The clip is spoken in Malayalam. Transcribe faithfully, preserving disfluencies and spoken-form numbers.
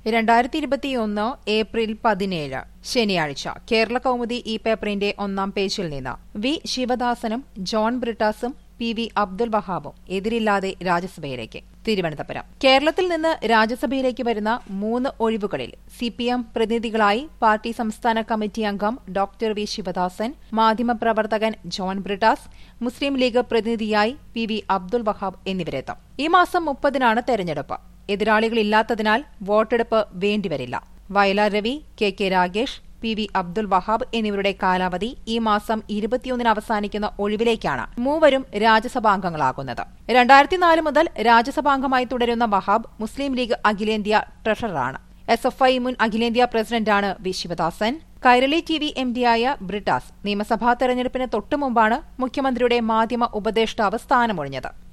രണ്ടായിരത്തി ഇരുപത്തിയൊന്ന് ഏപ്രിൽ പതിനേഴ് ശനിയാഴ്ച കേരള കൗമുദി ഈ പേപ്പറിന്റെ ഒന്നാം പേജിൽ നിന്ന് വി ശിവദാസനും ജോൺ ബ്രിട്ടാസും പി വി അബ്ദുൽ വഹാബും എതിരില്ലാതെ രാജ്യസഭയിലേക്ക്. തിരുവനന്തപുരം. കേരളത്തിൽ നിന്ന് രാജ്യസഭയിലേക്ക് വരുന്ന മൂന്ന് ഒഴിവുകളിൽ സി പി എം പ്രതിനിധികളായി പാർട്ടി സംസ്ഥാന കമ്മിറ്റി അംഗം ഡോക്ടർ വി ശിവദാസൻ, മാധ്യമപ്രവർത്തകൻ ജോൺ ബ്രിട്ടാസ്, മുസ്ലിം ലീഗ് പ്രതിനിധിയായി പി വി അബ്ദുൽ വഹാബ് എന്നിവരെത്തും. ഈ മാസം മുപ്പതിനാണ് തെരഞ്ഞെടുപ്പ്. എതിരാളികളില്ലാത്തതിനാൽ വോട്ടെടുപ്പ് വേണ്ടിവരില്ല. Vayalar Ravi, K K Ragesh, P V Abdul Wahab എന്നിവരുടെ കാലാവധി ഈ മാസം ഇരുപത്തിയൊന്നിന് അവസാനിക്കുന്ന ഒഴിവിലേക്കാണ് മൂവരും രാജ്യസഭാംഗങ്ങളാകുന്നത്. രണ്ടായിരത്തി നാല് മുതൽ രാജ്യസഭാംഗമായി തുടരുന്ന വഹാബ് മുസ്ലിം ലീഗ് അഖിലേന്ത്യാ ട്രഷററാണ്. എസ് എഫ് ഐ മുൻ അഖിലേന്ത്യാ പ്രസിഡന്റാണ് V Sivadasan. Kairali T V M ഡിയായ ബ്രിട്ടാസ് നിയമസഭാ തെരഞ്ഞെടുപ്പിന് തൊട്ടുമുമ്പാണ് മുഖ്യമന്ത്രിയുടെ മാധ്യമ ഉപദേഷ്ടാവ് സ്ഥാനമൊഴിഞ്ഞത്.